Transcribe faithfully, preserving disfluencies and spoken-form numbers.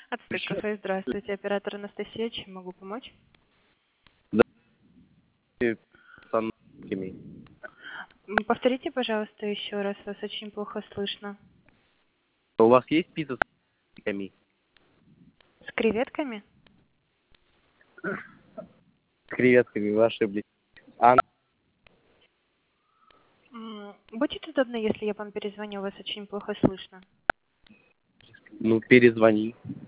Отстык кафе, здравствуйте, оператор Анастасия, чем могу помочь? С английскими. М, Повторите, пожалуйста, еще раз, вас очень плохо слышно. У вас есть пицца с английскими? С креветками? С креветками, вы ошиблись. А, М, Будет удобно, если я вам перезвоню, вас очень плохо слышно. ну, перезвони.